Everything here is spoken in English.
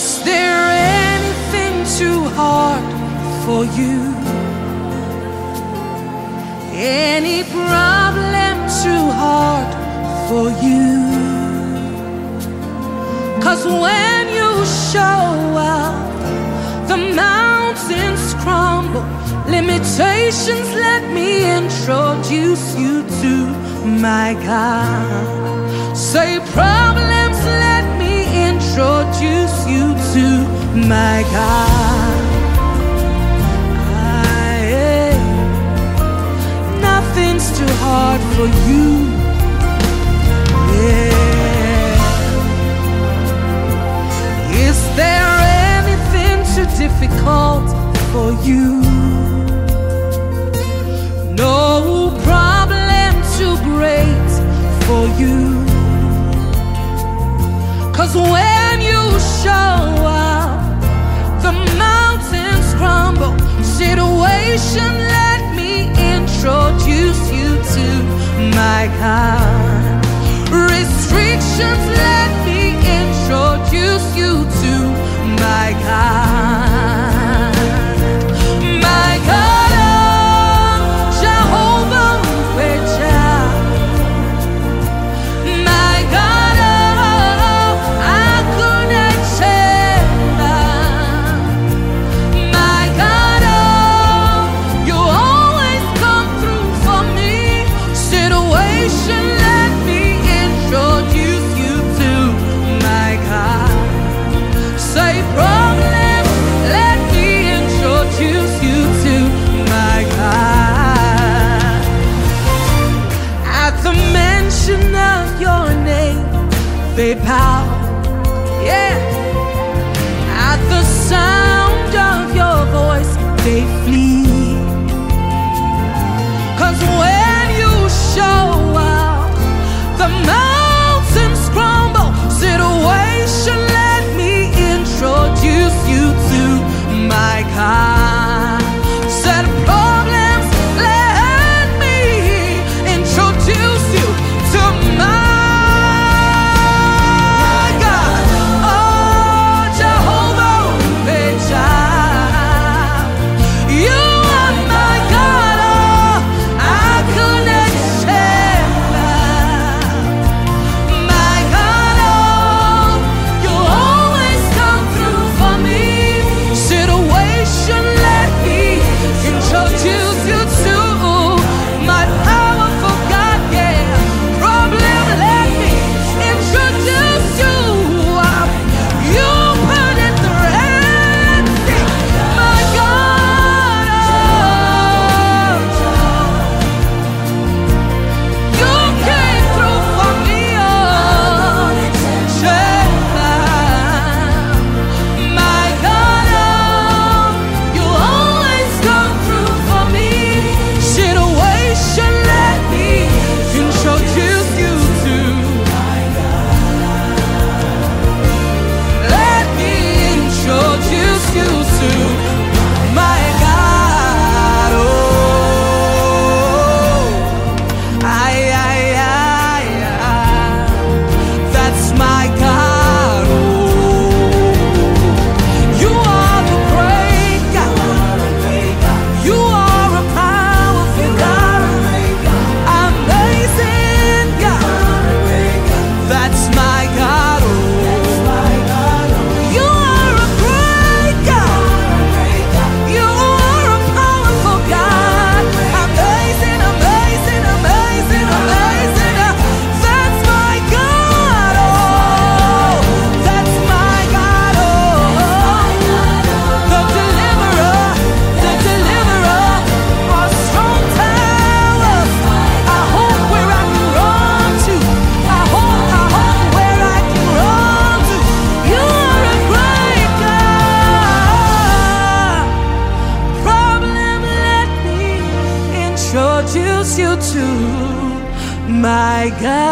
Is there anything too hard for you? Any problem too hard for you? 'Cause when you show up, the mountains crumble. Limitations, let me introduce you to my God. Say problems, let me introduce you to my God. Nothing's too hard for you. Yeah. Is there anything too difficult for you? No problem too great for you. 'Cause when you show up, the mountains crumble. Situation, let me introduce you to my God. Restrictions, let me introduce you to my God. My God, oh, Jehovah Ujah. My God, oh, Hakuna Tena. My God, oh, you always come through for me. Situation, let me introduce you to my God. Say problem, let me introduce you to my God. At the mention of your name, they bow. Yeah. At the sound of your voice, they flee. 'Cause when you show up, the mountains crumble. Situation, let me introduce you to my God. Said problems, let me introduce you to my God. Oh, Jehovah Ujah. You are my God. Oh, I couldn't share. My God, oh, you always come through for me. Situation, let me introduce you to my powerful God, yeah. Problem, let me introduce you. You put it the Red Sea, my God, oh. You came through for me, oh. My God, oh, you always come through for me. Situation, let me introduce you to my God. Let me introduce you to my God. Oh, that's my God. Oh, you are the great God. You are a powerful God. Amazing God. That's my God. Oh, you are a great God. You are a powerful God. Amazing, amazing, amazing, amazing. That's my God. Oh, that's my God. Oh, the deliverer, our strong tower. I hope where I can run to. I hope where I can run to. You are a great God. Problem, let me introduce you to my God.